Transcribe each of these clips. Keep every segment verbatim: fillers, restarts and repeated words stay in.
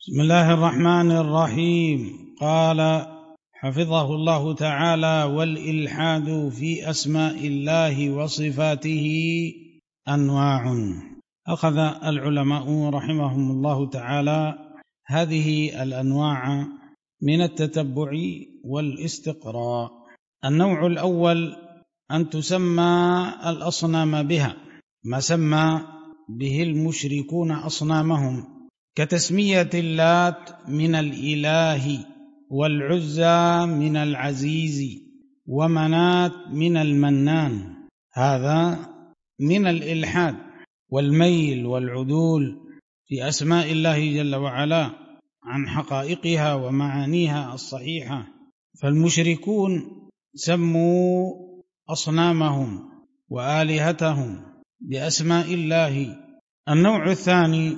بسم الله الرحمن الرحيم. قال حفظه الله تعالى: والإلحاد في أسماء الله وصفاته أنواع. أخذ العلماء رحمهم الله تعالى هذه الأنواع من التتبع والاستقراء. النوع الأول أن تسمى الأصنام بها ما سمى به المشركون أصنامهم، كتسمية اللات من الإله، والعزى من العزيز، ومنات من المنان. هذا من الإلحاد والميل والعدول في أسماء الله جل وعلا عن حقائقها ومعانيها الصحيحة. فالمشركون سموا أصنامهم وآلهتهم بأسماء الله. النوع الثاني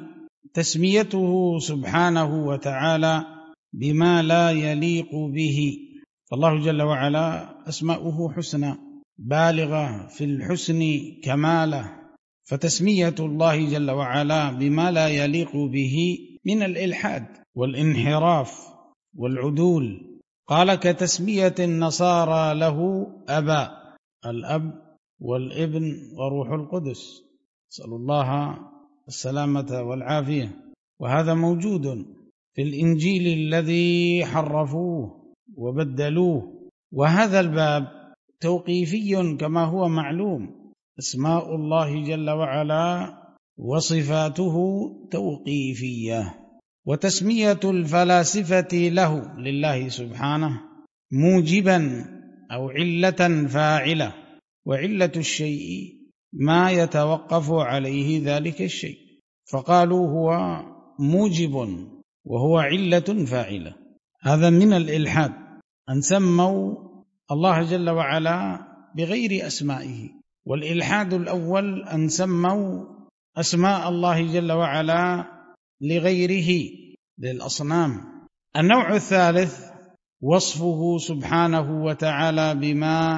تسميته سبحانه وتعالى بما لا يليق به، فالله جل وعلا أسماؤه حسنى بالغة في الحسن كماله، فتسمية الله جل وعلا بما لا يليق به من الإلحاد والانحراف والعدول. قال: كتسمية النصارى له أبا، الأب والابن وروح القدس، نسأل الله السلامة والعافية. وهذا موجود في الإنجيل الذي حرفوه وبدلوه. وهذا الباب توقيفي كما هو معلوم، أسماء الله جل وعلا وصفاته توقيفية. وتسمية الفلاسفة له لله سبحانه موجبا أو علة فاعلة، وعلة الشيء ما يتوقف عليه ذلك الشيء، فقالوا هو موجب وهو علة فاعلة. هذا من الإلحاد، أن سموا الله جل وعلا بغير أسمائه. والإلحاد الأول أن سموا أسماء الله جل وعلا لغيره للأصنام. النوع الثالث وصفه سبحانه وتعالى بما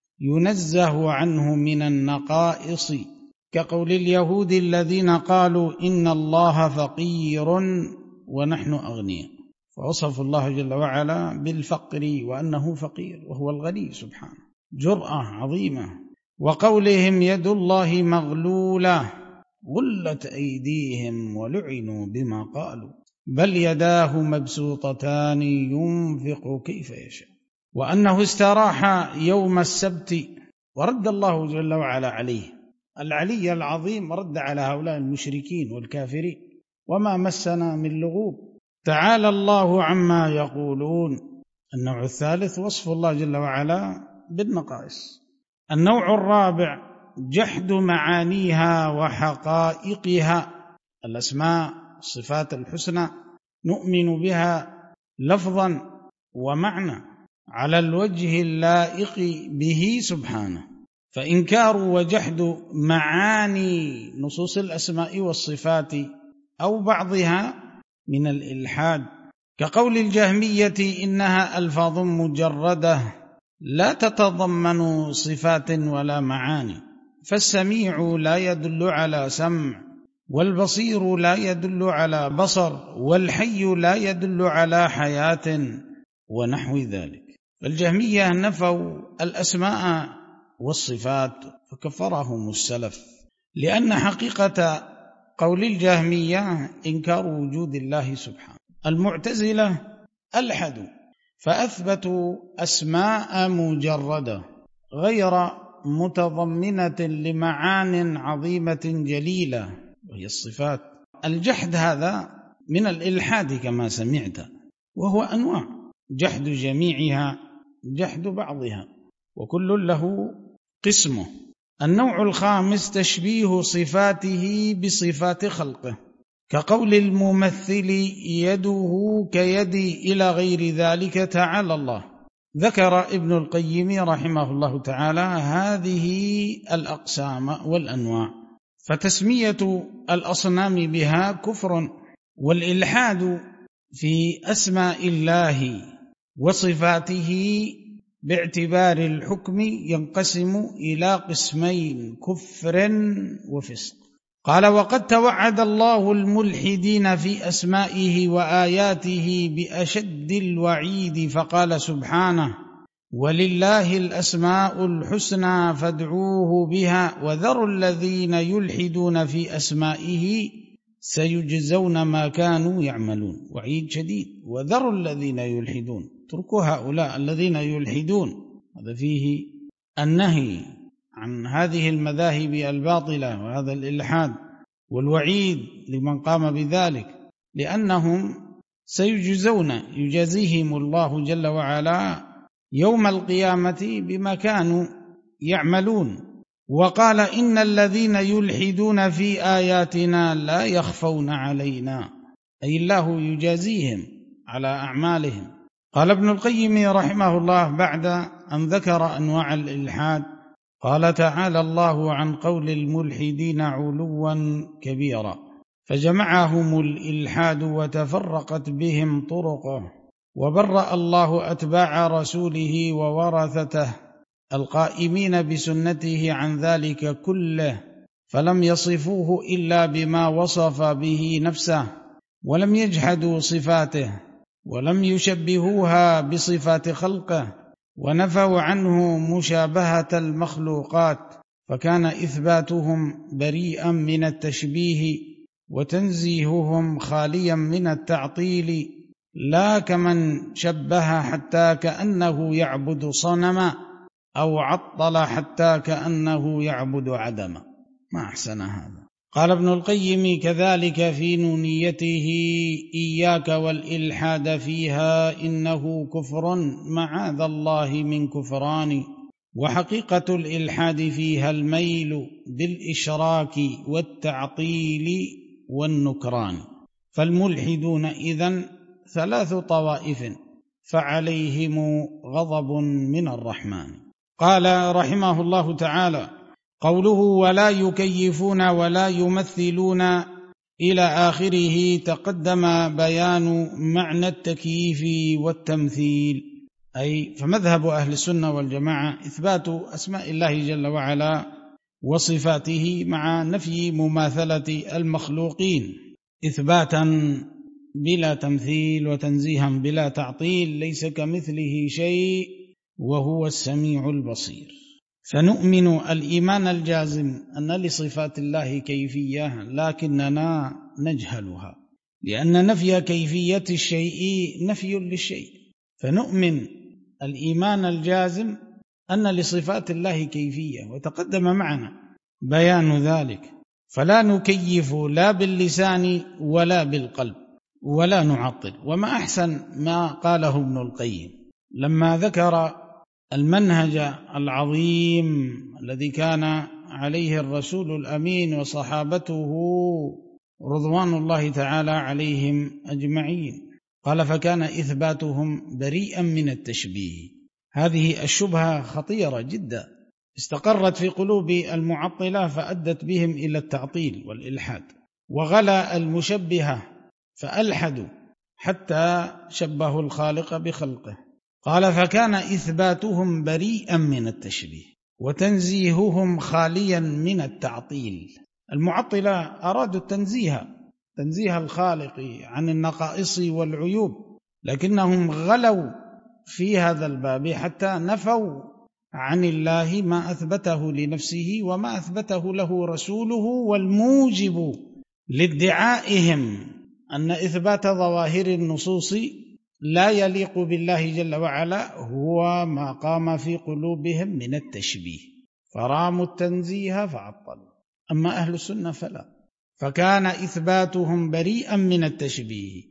ينزه عنه من النقائص، كقول اليهود الذين قالوا إن الله فقير ونحن أغنياء، فوصفوا الله جل وعلا بالفقر وأنه فقير وهو الغني سبحانه، جرأة عظيمة. وقولهم يد الله مغلولة غلت أيديهم ولعنوا بما قالوا بل يداه مبسوطتان ينفق كيف يشاء. وأنه استراح يوم السبت ورد الله جل وعلا عليه، العلي العظيم رد على هؤلاء المشركين والكافرين: وما مسنا من لغوب تعالى الله عما يقولون. النوع الثالث وصف الله جل وعلا بالنقائص. النوع الرابع جحد معانيها وحقائقها. الأسماء الصفات الحسنى نؤمن بها لفظا ومعنى على الوجه اللائق به سبحانه، فإنكار وجحد معاني نصوص الأسماء والصفات أو بعضها من الإلحاد، كقول الجهمية إنها ألفاظ مجردة لا تتضمن صفات ولا معاني، فالسميع لا يدل على سمع، والبصير لا يدل على بصر، والحي لا يدل على حياة، ونحو ذلك. الجهمية نفوا الأسماء والصفات فكفرهم السلف، لأن حقيقة قول الجهمية إنكار وجود الله سبحانه. المعتزلة ألحدوا فأثبتوا أسماء مجردة غير متضمنة لمعان عظيمة جليلة وهي الصفات. الجحد هذا من الإلحاد كما سمعت، وهو أنواع: جحد جميعها، جحد بعضها، وكل له قسمه. النوع الخامس تشبيه صفاته بصفات خلقه، كقول الممثل يده كيدي إلى غير ذلك تعالى الله. ذكر ابن القيم رحمه الله تعالى هذه الأقسام والأنواع، فتسمية الأصنام بها كفر. والإلحاد في أسماء الله وصفاته باعتبار الحكم ينقسم إلى قسمين: كفر وفسق. قال: وقد توعد الله الملحدين في أسمائه وآياته بأشد الوعيد، فقال سبحانه: ولله الأسماء الحسنى فادعوه بها وذروا الذين يلحدون في أسمائه سيجزون ما كانوا يعملون. وعيد شديد: وذروا الذين يلحدون، اتركوا هؤلاء الذين يلحدون. هذا فيه النهي عن هذه المذاهب الباطلة وهذا الإلحاد، والوعيد لمن قام بذلك، لأنهم سيجزون، يجازيهم الله جل وعلا يوم القيامة بما كانوا يعملون. وقال: إن الذين يلحدون في آياتنا لا يخفون علينا، أي الله يجازيهم على أعمالهم. قال ابن القيم رحمه الله بعد أن ذكر أنواع الإلحاد، قال تعالى الله عن قول الملحدين علوا كبيرا، فجمعهم الإلحاد وتفرقت بهم طرقه، وبرأ الله أتباع رسوله وورثته القائمين بسنته عن ذلك كله، فلم يصفوه إلا بما وصف به نفسه، ولم يجحدوا صفاته، ولم يشبهوها بصفات خلقه، ونفوا عنه مشابهة المخلوقات، فكان إثباتهم بريئا من التشبيه، وتنزيههم خاليا من التعطيل، لا كمن شبه حتى كأنه يعبد صنما، أو عطل حتى كأنه يعبد عدما. ما أحسن هذا. قال ابن القيم كذلك في نونيته: إياك والإلحاد فيها إنه كفر معاذ الله من كفران، وحقيقة الإلحاد فيها الميل بالإشراك والتعطيل والنكران. فالملحدون إذن ثلاث طوائف، فعليهم غضب من الرحمن. قال رحمه الله تعالى: قوله ولا يكيفون ولا يمثلون إلى آخره، تقدم بيان معنى التكييف والتمثيل، أي فمذهب أهل السنة والجماعة إثبات أسماء الله جل وعلا وصفاته مع نفي مماثلة المخلوقين، إثباتا بلا تمثيل وتنزيها بلا تعطيل، ليس كمثله شيء وهو السميع البصير. فنؤمن الإيمان الجازم أن لصفات الله كيفية، لكننا نجهلها، لأن نفي كيفية الشيء نفي للشيء. فنؤمن الإيمان الجازم أن لصفات الله كيفية، وتقدم معنا بيان ذلك، فلا نكيف لا باللسان ولا بالقلب ولا نعطل. وما أحسن ما قاله ابن القيم لما ذكر المنهج العظيم الذي كان عليه الرسول الأمين وصحابته رضوان الله تعالى عليهم أجمعين. قال: فكان إثباتهم بريئا من التشبيه. هذه الشبهة خطيرة جدا استقرت في قلوب المعطلة، فأدت بهم إلى التعطيل والإلحاد، وغلا المشبهة فألحدوا حتى شبهوا الخالق بخلقه. قال: فكان إثباتهم بريئا من التشبيه وتنزيههم خاليا من التعطيل. المعطلة أرادوا التنزيه، تنزيه الخالق عن النقائص والعيوب، لكنهم غلوا في هذا الباب حتى نفوا عن الله ما أثبته لنفسه وما أثبته له رسوله، والموجب لادعائهم أن إثبات ظواهر النصوص لا يليق بالله جل وعلا هو ما قام في قلوبهم من التشبيه، فراموا التنزيه فعطلوا. أما أهل السنة فلا، فكان إثباتهم بريئا من التشبيه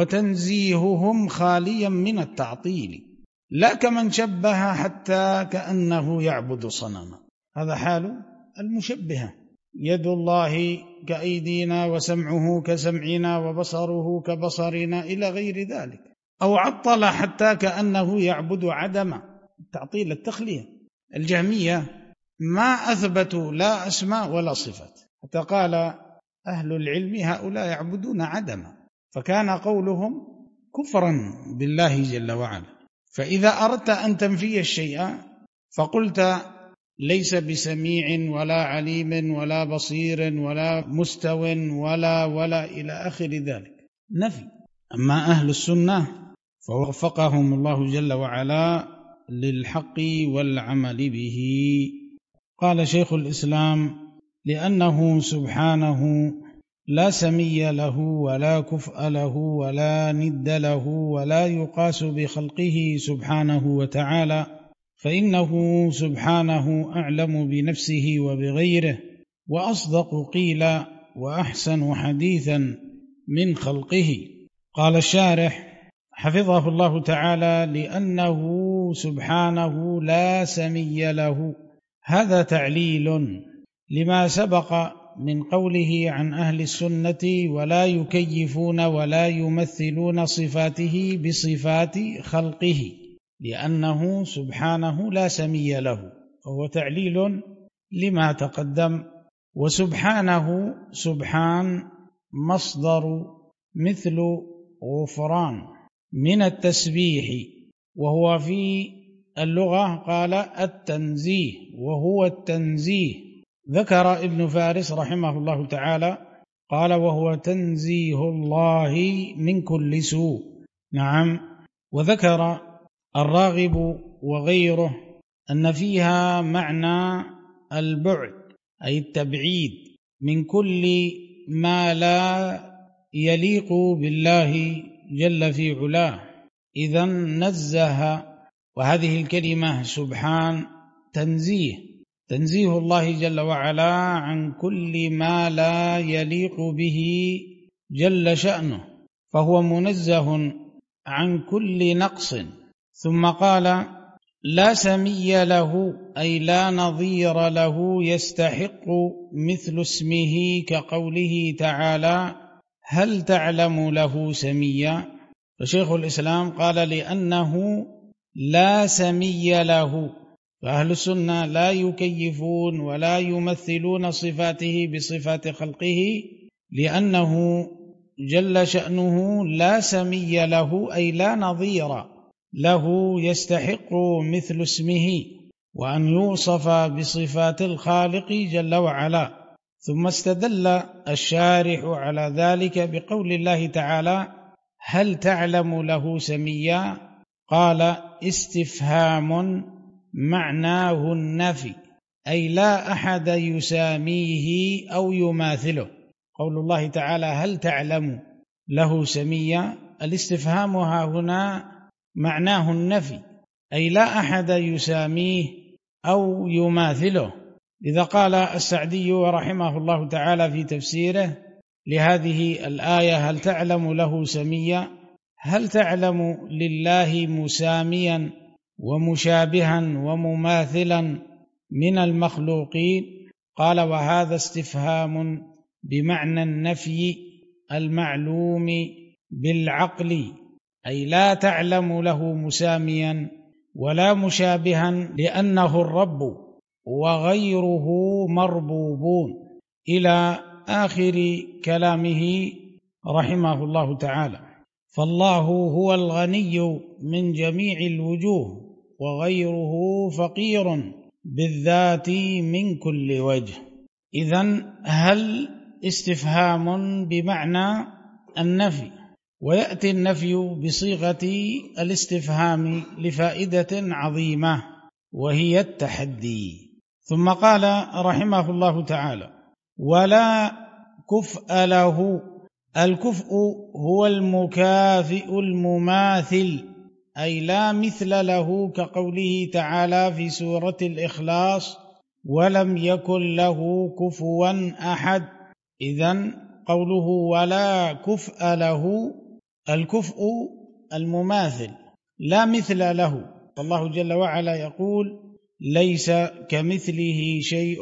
وتنزيههم خاليا من التعطيل، لا كمن شبه حتى كأنه يعبد صنما. هذا حال المشبهة، يد الله كأيدينا وسمعه كسمعنا وبصره كبصرنا إلى غير ذلك، أو عطل حتى كأنه يعبد عدما، تعطيل التخلية. الجهمية ما أثبتوا لا أسماء ولا صفات، حتى قال أهل العلم هؤلاء يعبدون عدما، فكان قولهم كفرا بالله جل وعلا. فإذا أردت أن تنفي الشيء فقلت ليس بسميع ولا عليم ولا بصير ولا مستو ولا ولا إلى آخر ذلك، نفي. أما أهل السنة فوفقهم الله جل وعلا للحق والعمل به. قال شيخ الإسلام: لأنه سبحانه لا سمي له ولا كفء له ولا ند له ولا يقاس بخلقه سبحانه وتعالى، فإنه سبحانه أعلم بنفسه وبغيره، وأصدق قيلا، وأحسن حديثا من خلقه. قال الشارح حفظه الله تعالى: لأنه سبحانه لا سمي له، هذا تعليل لما سبق من قوله عن أهل السنة: ولا يكيفون ولا يمثلون صفاته بصفات خلقه، لأنه سبحانه لا سمي له، فهو تعليل لما تقدم. وسبحانه سبحان مصدر مثل غفران من التسبيح، وهو في اللغة قال التنزيه، وهو التنزيه. ذكر ابن فارس رحمه الله تعالى قال: وهو تنزيه الله من كل سوء. نعم. وذكر الراغب وغيره أن فيها معنى البعد، أي التبعيد من كل ما لا يليق بالله جل في علاه، إذا نزه. وهذه الكلمة سبحان تنزيه، تنزيه الله جل وعلا عن كل ما لا يليق به جل شأنه، فهو منزه عن كل نقص. ثم قال: لا سمي له، أي لا نظير له يستحق مثل اسمه، كقوله تعالى: هل تعلم له سميا؟ فشيخ الإسلام قال: لأنه لا سمي له، فأهل السنة لا يكيفون ولا يمثلون صفاته بصفات خلقه، لأنه جل شأنه لا سمي له، أي لا نظير له يستحق مثل اسمه، وأن يوصف بصفات الخالق جل وعلا. ثم استدل الشارح على ذلك بقول الله تعالى: هل تعلم له سميا؟ قال: استفهام معناه النفي، أي لا أحد يساميه أو يماثله. قول الله تعالى: هل تعلم له سميا، الاستفهام ها هنا معناه النفي، أي لا أحد يساميه أو يماثله. إذا قال السعدي رحمه الله تعالى في تفسيره لهذه الآية: هل تعلم له سميا، هل تعلم لله مساميا ومشابها ومماثلا من المخلوقين؟ قال: وهذا استفهام بمعنى النفي المعلوم بالعقل، أي لا تعلم له مساميا ولا مشابها، لأنه الرب وغيره مربوبون، إلى آخر كلامه رحمه الله تعالى. فالله هو الغني من جميع الوجوه، وغيره فقير بالذات من كل وجه. إذن هل استفهام بمعنى النفي، ويأتي النفي بصيغة الاستفهام لفائدة عظيمة، وهي التحدي. ثم قال رحمه الله تعالى: ولا كفء له. الكفء هو المكافئ المماثل، أي لا مثل له، كقوله تعالى في سورة الإخلاص: ولم يكن له كفوا أحد. إذن قوله ولا كفء له، الكفء المماثل لا مثل له، فالله جل وعلا يقول: ليس كمثله شيء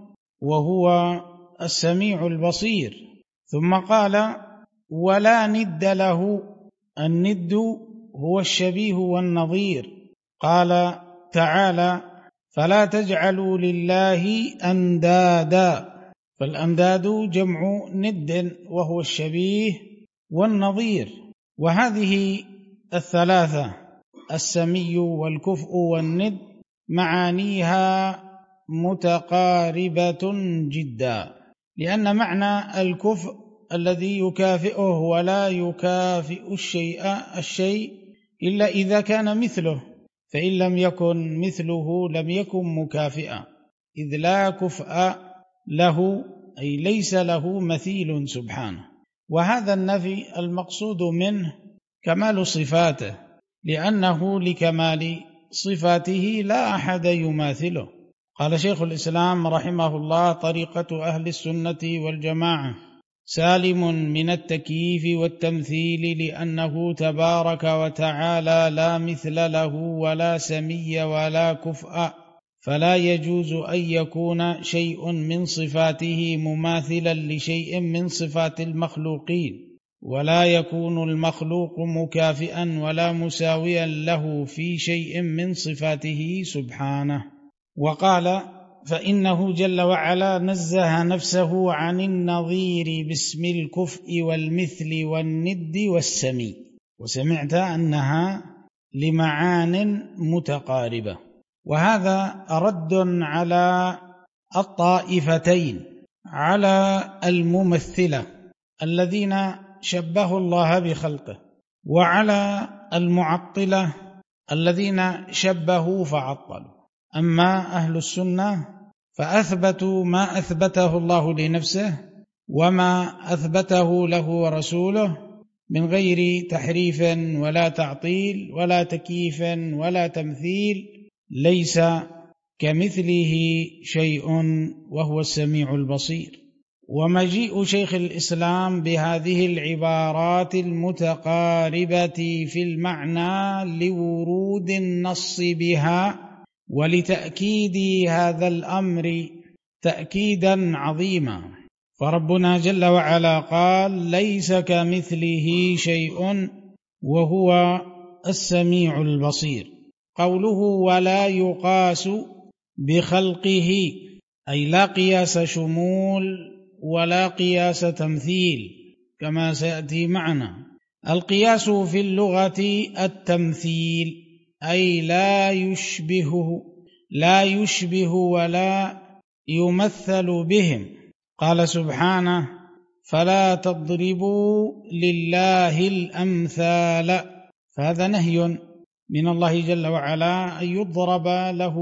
وهو السميع البصير. ثم قال: ولا ند له. الند هو الشبيه والنظير. قال تعالى: فلا تجعلوا لله أندادا. فالأنداد جمع ند، وهو الشبيه والنظير. وهذه الثلاثة، السمي والكفء والند، معانيها متقاربة جدا، لأن معنى الكفء الذي يكافئه ولا يكافئ الشيء الشيء إلا إذا كان مثله، فإن لم يكن مثله لم يكن مكافئا، إذ لا كفء له، أي ليس له مثيل سبحانه. وهذا النفي المقصود منه كمال صفاته، لأنه لكمال صفاته لا أحد يماثله. قال شيخ الإسلام رحمه الله: طريقة أهل السنة والجماعة سالم من التكييف والتمثيل، لأنه تبارك وتعالى لا مثل له ولا سمي ولا كفء، فلا يجوز أن يكون شيء من صفاته مماثلا لشيء من صفات المخلوقين، ولا يكون المخلوق مكافئا ولا مساويا له في شيء من صفاته سبحانه. وقال: فإنه جل وعلا نزه نفسه عن النظير باسم الكفء والمثل والند والسمي، وسمعت أنها لمعان متقاربة. وهذا رد على الطائفتين، على الممثلة الذين شبهوا الله بخلقه، وعلى المعطلة الذين شبهوا فعطلوا. أما أهل السنة فأثبتوا ما أثبته الله لنفسه وما أثبته له ورسوله من غير تحريف ولا تعطيل ولا تكييف ولا تمثيل، ليس كمثله شيء وهو السميع البصير. ومجيء شيخ الإسلام بهذه العبارات المتقاربة في المعنى لورود النص بها ولتأكيد هذا الأمر تأكيدا عظيما. فربنا جل وعلا قال: ليس كمثله شيء وهو السميع البصير. قوله ولا يقاس بخلقه، أي لا قياس شمول ولا قياس تمثيل، كما سيأتي معنا. القياس في اللغة التمثيل، أي لا يشبه لا يشبه ولا يمثل بهم. قال سبحانه: فلا تضربوا لله الأمثال، فهذا نهي من الله جل وعلا أن يضرب له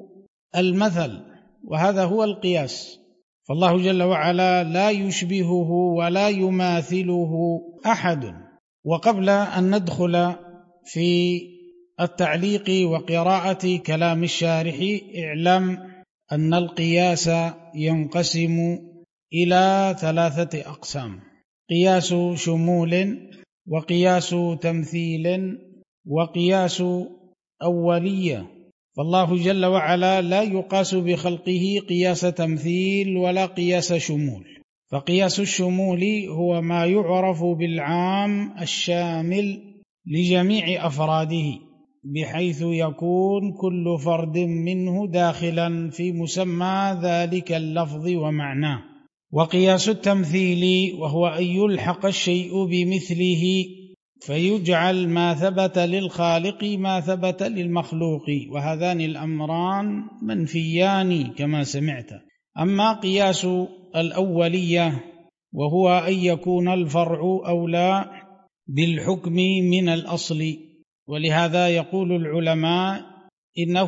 المثل، وهذا هو القياس. فالله جل وعلا لا يشبهه ولا يماثله أحد. وقبل أن ندخل في التعليق وقراءة كلام الشارح، اعلم أن القياس ينقسم إلى ثلاثة أقسام: قياس شمول، وقياس تمثيل، وقياس أولية. فالله جل وعلا لا يقاس بخلقه قياس تمثيل ولا قياس شمول. فقياس الشمول هو ما يعرف بالعام الشامل لجميع أفراده، بحيث يكون كل فرد منه داخلا في مسمى ذلك اللفظ ومعناه. وقياس التمثيل وهو أن يلحق الشيء بمثله فيجعل ما ثبت للخالق ما ثبت للمخلوق، وهذان الأمران منفيان كما سمعت. أما قياس الأولية وهو أن يكون الفرع أولى بالحكم من الأصل، ولهذا يقول العلماء إنه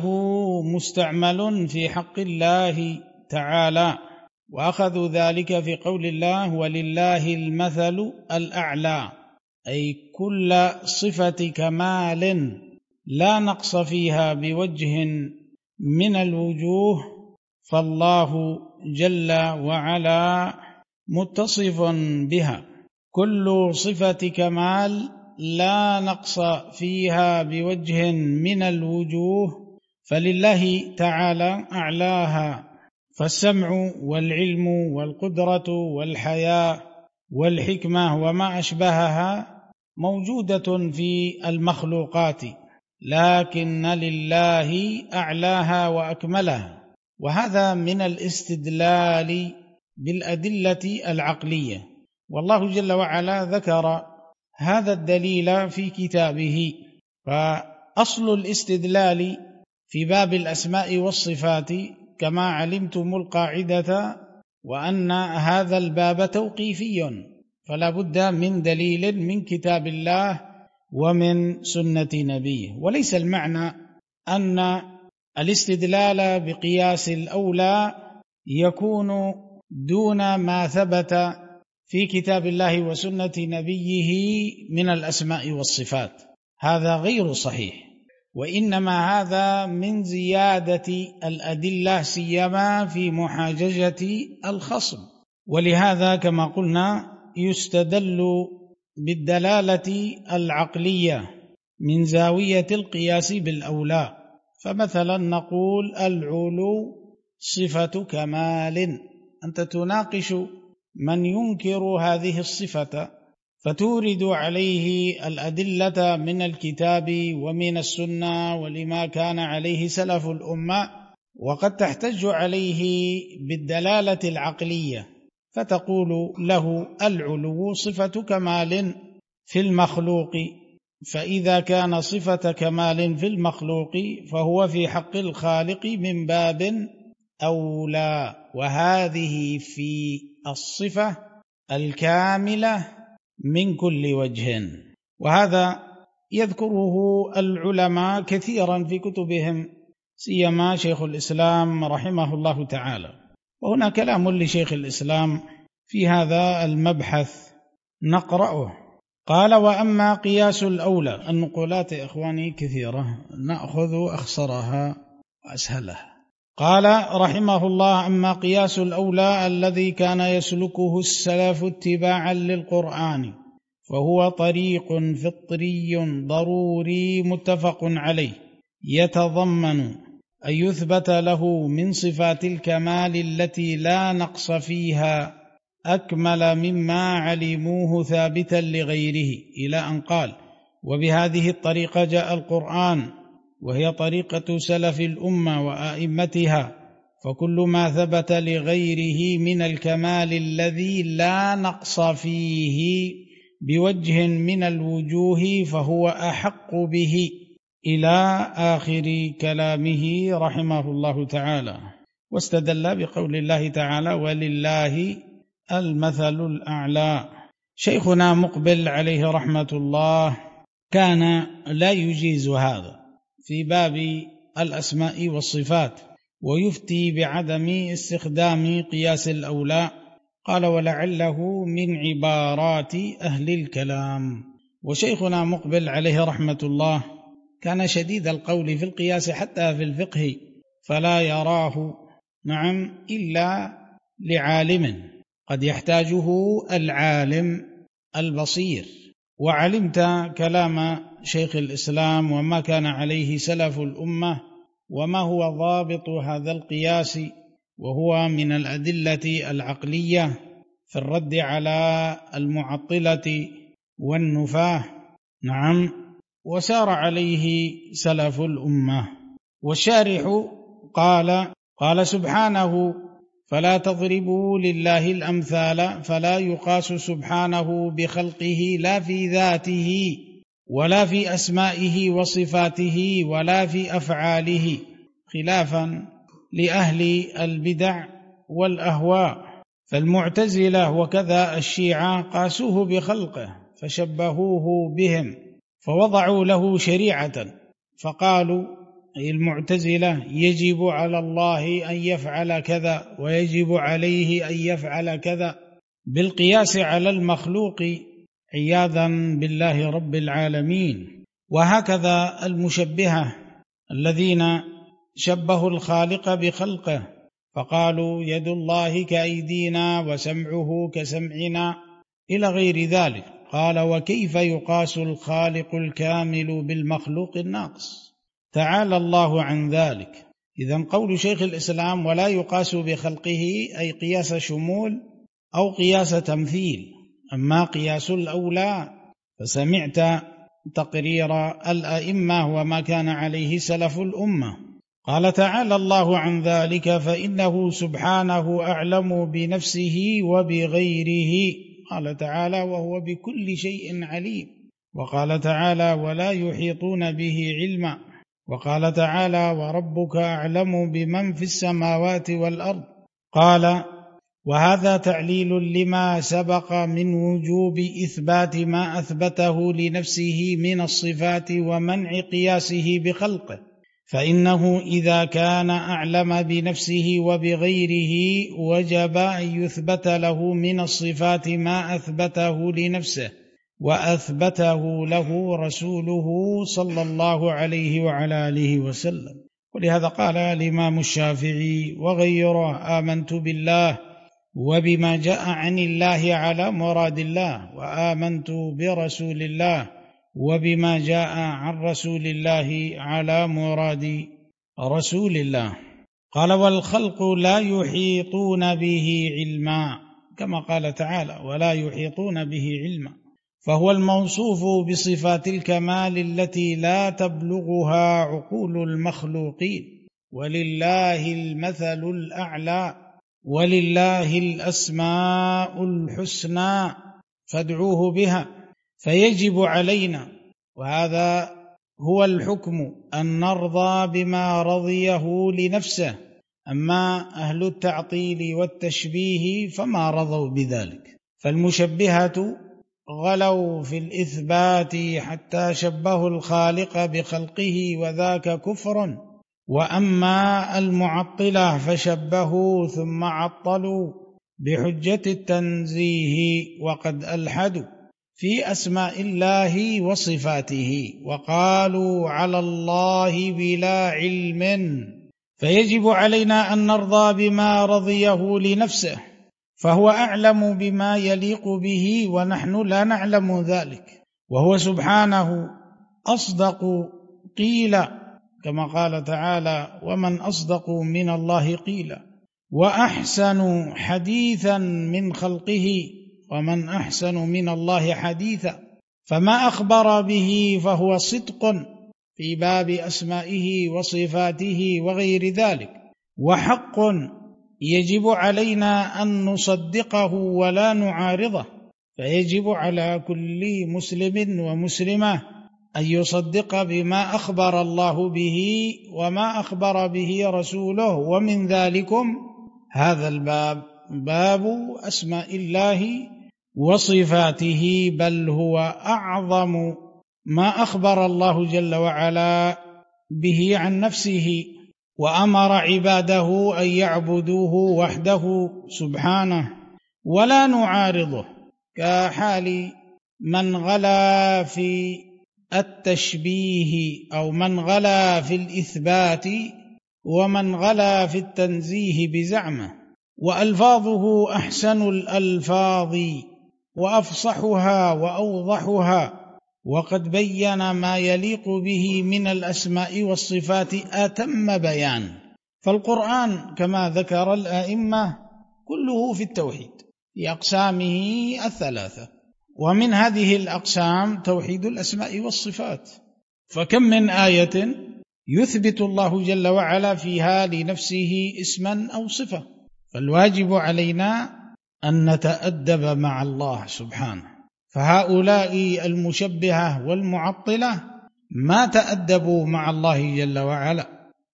مستعمل في حق الله تعالى، وأخذوا ذلك في قول الله: ولله المثل الأعلى، أي كل صفة كمال لا نقص فيها بوجه من الوجوه، فالله جل وعلا متصف بها. كل صفة كمال لا نقص فيها بوجه من الوجوه، فلله تعالى أعلاها. فالسمع والعلم والقدرة والحياة والحكمة وما أشبهها موجودة في المخلوقات، لكن لله أعلاها وأكملها. وهذا من الاستدلال بالأدلة العقلية، والله جل وعلا ذكر هذا الدليل في كتابه. فأصل الاستدلال في باب الأسماء والصفات كما علمتم القاعدة وأن هذا الباب توقيفي، فلا بد من دليل من كتاب الله ومن سنة نبيه. وليس المعنى أن الاستدلال بقياس الأولى يكون دون ما ثبت في كتاب الله وسنة نبيه من الأسماء والصفات، هذا غير صحيح، وإنما هذا من زيادة الأدلة سيما في محاججة الخصم. ولهذا كما قلنا يستدل بالدلالة العقلية من زاوية القياس بالأولى. فمثلا نقول العلو صفة كمال، أنت تناقش من ينكر هذه الصفة فتورد عليه الأدلة من الكتاب ومن السنة ولما كان عليه سلف الأمة، وقد تحتج عليه بالدلالة العقلية فتقول له العلو صفة كمال في المخلوق، فإذا كان صفة كمال في المخلوق فهو في حق الخالق من باب أولى، وهذه في الصفة الكاملة من كل وجه. وهذا يذكره العلماء كثيرا في كتبهم، سيما شيخ الإسلام رحمه الله تعالى. وهنا كلام لشيخ الإسلام في هذا المبحث نقرأه. قال: وأما قياس الأولى. النقولات يا إخواني كثيرة، نأخذ أخصرها وأسهلها. قال رحمه الله: أما قياس الأولى الذي كان يسلكه السلف اتباعا للقرآن فهو طريق فطري ضروري متفق عليه، يتضمن أن يثبت له من صفات الكمال التي لا نقص فيها أكمل مما علموه ثابتا لغيره، إلى أن قال: وبهذه الطريقة جاء القرآن، وهي طريقة سلف الأمة وآئمتها، فكل ما ثبت لغيره من الكمال الذي لا نقص فيه بوجه من الوجوه فهو أحق به، إلى آخر كلامه رحمه الله تعالى. واستدل بقول الله تعالى: ولله المثل الأعلى. شيخنا مقبل عليه رحمة الله كان لا يجيز هذا في باب الأسماء والصفات، ويفتي بعدم استخدام قياس الأولى. قال: ولعله من عبارات أهل الكلام. وشيخنا مقبل عليه رحمة الله كان شديد القول في القياس حتى في الفقه، فلا يراه نعم إلا لعالم قد يحتاجه العالم البصير. وعلمت كلام شيخ الإسلام وما كان عليه سلف الأمة، وما هو ضابط هذا القياس، وهو من الأدلة العقلية في الرد على المعطلة والنفاة. نعم، وسار عليه سلف الأمة. والشارح قال قال سبحانه: فلا تضربوا لله الأمثال، فلا يقاس سبحانه بخلقه لا في ذاته ولا في أسمائه وصفاته ولا في أفعاله، خلافا لأهل البدع والأهواء. فالمعتزلة وكذا الشيعة قاسوه بخلقه فشبهوه بهم، فوضعوا له شريعة، فقالوا أي المعتزلة: يجب على الله أن يفعل كذا ويجب عليه أن يفعل كذا، بالقياس على المخلوق عياذا بالله رب العالمين. وهكذا المشبهة الذين شبهوا الخالق بخلقه، فقالوا: يد الله كأيدينا وسمعه كسمعنا، إلى غير ذلك. قال: وكيف يقاس الخالق الكامل بالمخلوق الناقص؟ تعالى الله عن ذلك. إذن قول شيخ الإسلام: ولا يقاس بخلقه، أي قياس شمول أو قياس تمثيل. أما قياس الأولى فسمعت تقرير الأئمة وما كان عليه سلف الأمة. قال تعالى الله عن ذلك: فإنه سبحانه أعلم بنفسه وبغيره. قال تعالى: وهو بكل شيء عليم. وقال تعالى: ولا يحيطون به علما. وقال تعالى: وربك أعلم بمن في السماوات والأرض. قال: وهذا تعليل لما سبق من وجوب إثبات ما أثبته لنفسه من الصفات ومنع قياسه بخلقه، فإنه إذا كان أعلم بنفسه وبغيره وجب أن يثبت له من الصفات ما أثبته لنفسه وأثبته له رسوله صلى الله عليه وعلى آله وسلم. ولهذا قال الإمام الشافعي وغيره: آمنت بالله وبما جاء عن الله على مراد الله، وآمنت برسول الله وبما جاء عن رسول الله على مراد رسول الله. قال: والخلق لا يحيطون به علما، كما قال تعالى: ولا يحيطون به علما، فهو الموصوف بصفات الكمال التي لا تبلغها عقول المخلوقين، ولله المثل الأعلى، ولله الأسماء الحسنى فادعوه بها. فيجب علينا، وهذا هو الحكم، أن نرضى بما رضيه لنفسه. أما أهل التعطيل والتشبيه فما رضوا بذلك، فالمشبهة غلوا في الإثبات حتى شبهوا الخالق بخلقه، وذاك كفر. وأما المعطلة فشبهوا ثم عطلوا بحجة التنزيه، وقد ألحدوا في أسماء الله وصفاته، وقالوا على الله بلا علم. فيجب علينا أن نرضى بما رضيه لنفسه، فهو أعلم بما يليق به ونحن لا نعلم ذلك، وهو سبحانه أصدق قيلا، كما قال تعالى: ومن أصدق من الله قيلا، وأحسن حديثا من خلقه، ومن أحسن من الله حديثا. فما أخبر به فهو صدق في باب أسمائه وصفاته وغير ذلك، وحق يجب علينا أن نصدقه ولا نعارضه. فيجب على كل مسلم ومسلمة أن يصدق بما أخبر الله به وما أخبر به رسوله. ومن ذلكم هذا الباب، باب أسماء الله وصفاته، بل هو أعظم ما أخبر الله جل وعلا به عن نفسه، وأمر عباده أن يعبدوه وحده سبحانه ولا نعارضه، كحال من غلا في التشبيه أو من غلا في الإثبات ومن غلا في التنزيه بزعمه. وألفاظه أحسن الألفاظ وأفصحها وأوضحها، وقد بين ما يليق به من الأسماء والصفات أتم بيان. فالقرآن كما ذكر الأئمة كله في التوحيد في أقسامه الثلاثة، ومن هذه الأقسام توحيد الأسماء والصفات. فكم من آية يثبت الله جل وعلا فيها لنفسه اسما أو صفة، فالواجب علينا أن نتأدب مع الله سبحانه. فهؤلاء المشبهة والمعطلة ما تأدبوا مع الله جل وعلا،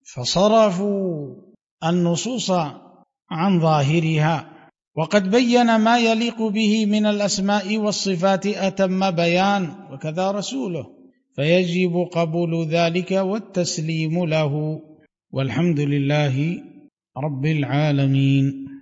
فصرفوا النصوص عن ظاهرها، وقد بين ما يليق به من الأسماء والصفات أتم بيان، وكذا رسوله، فيجب قبول ذلك والتسليم له، والحمد لله رب العالمين.